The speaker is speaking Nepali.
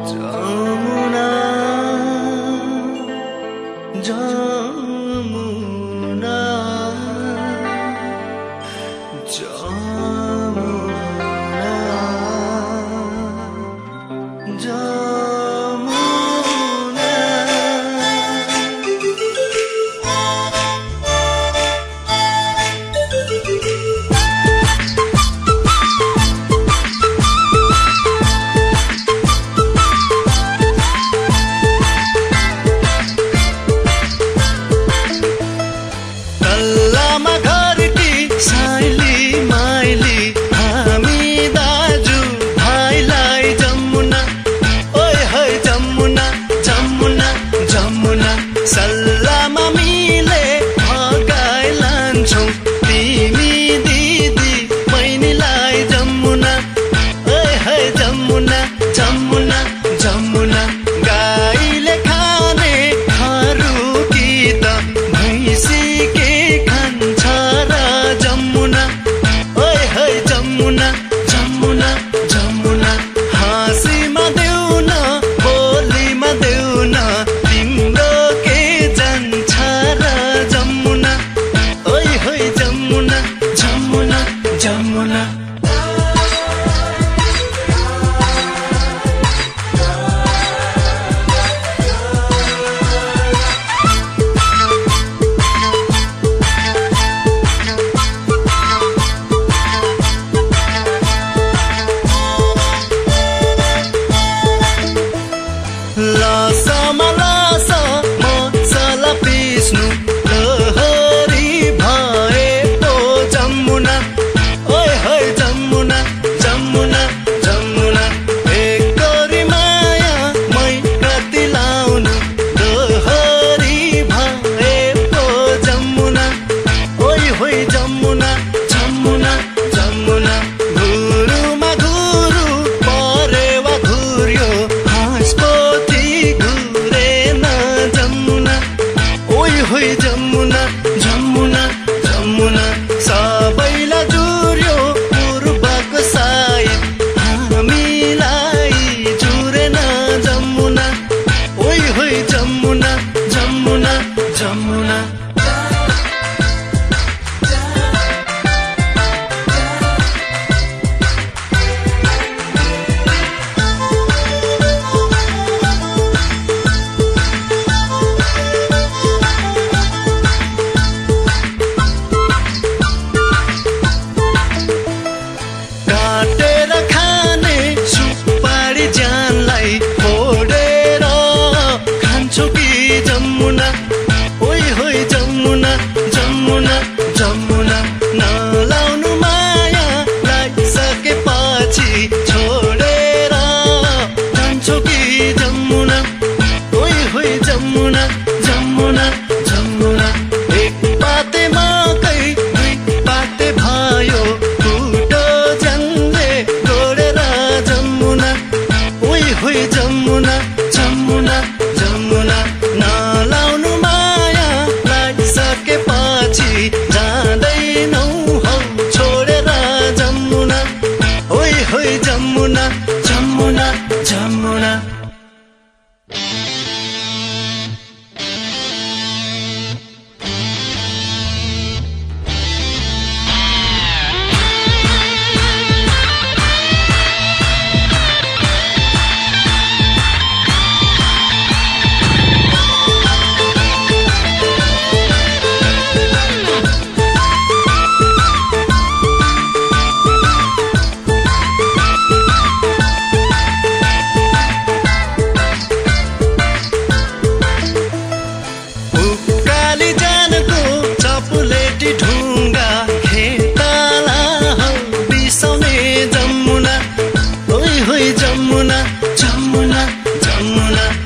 जमुना जमुना जमुना जमुना कल्लामा घरकी साइली माइली हामी दाजु भाइलाई जमुना ओइ है जमुना जमुना जमुना सल्लामा मिले भगाइ लान्छौँ तिमी दिदी बहिनीलाई जमुना ओइ है जमुना जमुना जमुना गाईले खाने खरुकी त भैँसी के खान्छ र जमुना ओइ है जमुना जमुना जमुना हाँसीमा देऊ न बोलीमा देऊ न तिम्रो के जान्छ र जमुना ओइ है जमुना जमुना जमुना लासामा लासा मसला पिस्नु लहरी भए पो जमुना ओइ है जमुना जमुना जमुना एक गरी माया मै कति लाउनु लहरी भए पो जमुना ओइ होइ जमुना जमुना जमुना घुरुमा घुरु परेवा घुर्यो हाँसपोथी घुरेन जमुना ओइ होइ जमुना जमुना जमुना सबैलाई जुर्यो पूर्वको साइड हामीलाई जुरेन जमुना ओइ होइ जमुना जमुना जमुना काटेर खाने सुपारी ज्यानलाई फोडेर खान्छौ कि जमुना ओइ होइ जमुना जमुना जमुना नलाउनु माया लागिसकेपछि छोडेर जान्छौ कि जमुना ओइ होइ जमुना जमुना जमुना एक पाते मकै दुई पाते भयो होइ जमुना जमुना जमुना नलाउनु माया लागिसकेपछि जाँदैनौ हौ छोडेर जमुना ओइ होइ जमुना जमुना जमुना ढुङ्गा खेताला हौ बिसाउने जमुना ओइ होइ जमुना जमुना जमुना